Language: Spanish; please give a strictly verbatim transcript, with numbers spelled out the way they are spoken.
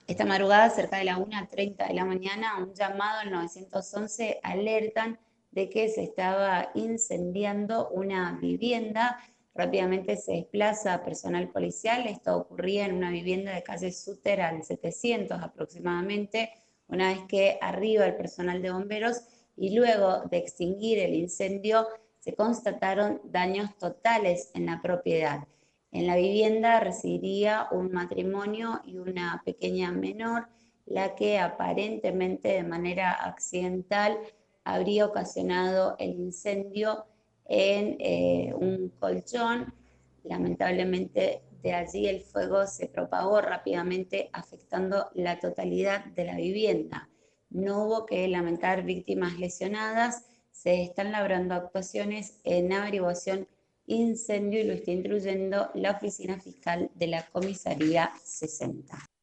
Esta madrugada, cerca de la una treinta de la mañana, un llamado al nueve once alertan de que se estaba incendiando una vivienda. Rápidamente se desplaza personal policial. Esto ocurría en una vivienda de calle Suter al setecientos aproximadamente. Una vez que arriba el personal de bomberos y luego de extinguir el incendio, se constataron daños totales en la propiedad. En la vivienda residiría un matrimonio y una pequeña menor, la que aparentemente de manera accidental habría ocasionado el incendio en eh, un colchón. Lamentablemente de allí el fuego se propagó rápidamente afectando la totalidad de la vivienda. No hubo que lamentar víctimas lesionadas. Se están labrando actuaciones en averiguación incendio y lo está instruyendo la Oficina Fiscal de la Comisaría sesenta.